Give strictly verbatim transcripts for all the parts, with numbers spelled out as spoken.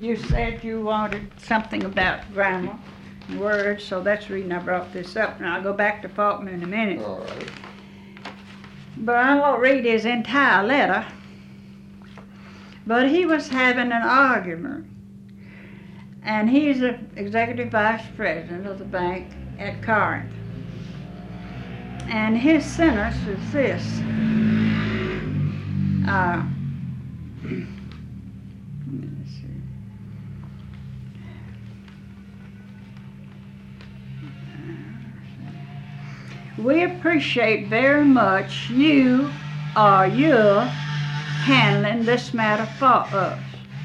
you said you wanted something about grammar and words, so that's the reason I brought this up. And I'll go back to Faulkner in a minute. All right. But I won't read his entire letter. But he was having an argument. And he's the executive vice president of the bank at Corinth. And his sentence is this. Uh, let's see. We appreciate very much you or your handling this matter for us.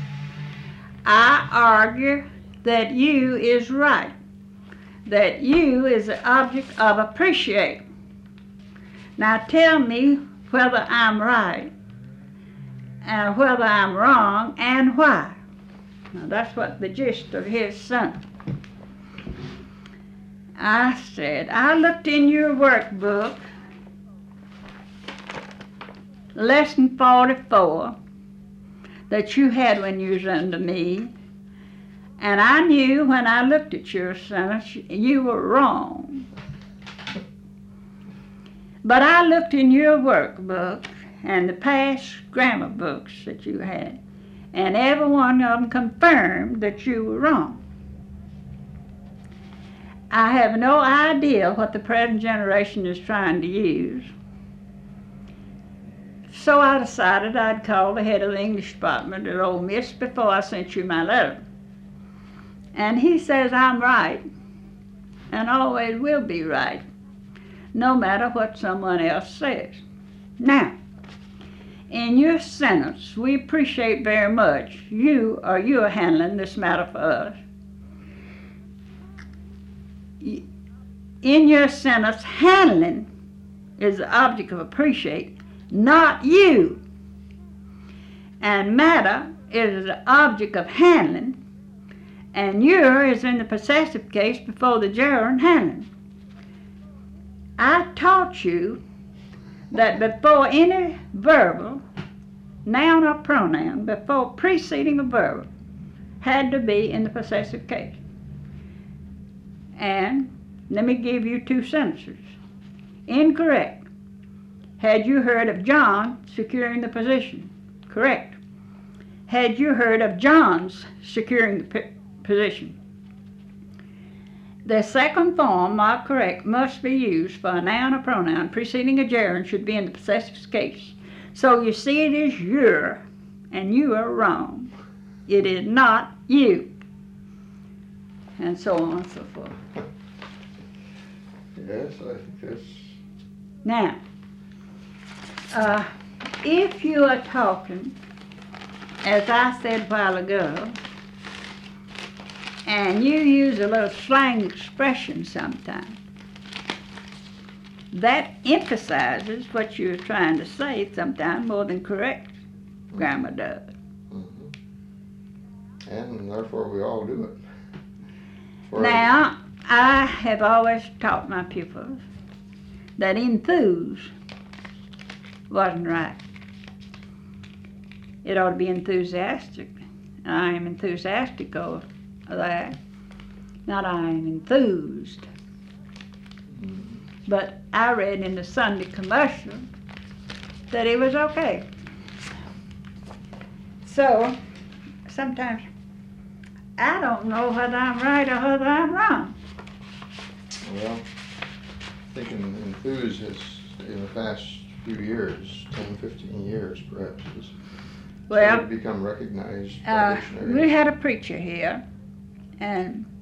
I argue that you is right, that you is the object of appreciation. Now tell me whether I'm right and whether I'm wrong and why. Now that's what the gist of his sentence. I said, I looked in your workbook, lesson forty-four, that you had when you was under me, and I knew when I looked at your sentence you were wrong. But I looked in your workbook and the past grammar books that you had, and every one of them confirmed that you were wrong. I have no idea what the present generation is trying to use. So I decided I'd call the head of the English department at Ole Miss before I sent you my letter. And he says I'm right, and always will be right, no matter what someone else says. Now, in your sentence, we appreciate very much you or you are handling this matter for us. In your sentence, handling is the object of appreciate, not you. And matter is the object of handling, and your is in the possessive case before the gerund handling. I taught you that before any verbal, noun or pronoun, before preceding a verb, had to be in the possessive case. And let me give you two sentences. Incorrect. Had you heard of John securing the position? Correct. Had you heard of John's securing the position? The second form, or correct, must be used for a noun or pronoun preceding a gerund should be in the possessive case. So you see it is your, and you are wrong. It is not you. And so on and so forth. Yes, I think that's... Now, uh, if you are talking, as I said a while ago, and you use a little slang expression sometimes, that emphasizes what you're trying to say sometimes more than correct grammar does. Mm-hmm. And therefore we all do it. For Now, I have always taught my pupils that enthuse wasn't right. It ought to be enthusiastic. I am enthusiastic over that, not I am enthused. But I read in the Sunday commercial that it was okay. So, sometimes I don't know whether I'm right or whether I'm wrong. Well, I think enthused has, in the past few years, ten, fifteen years perhaps, has Well, started to become recognized by Uh, dictionaries. we had a preacher here, and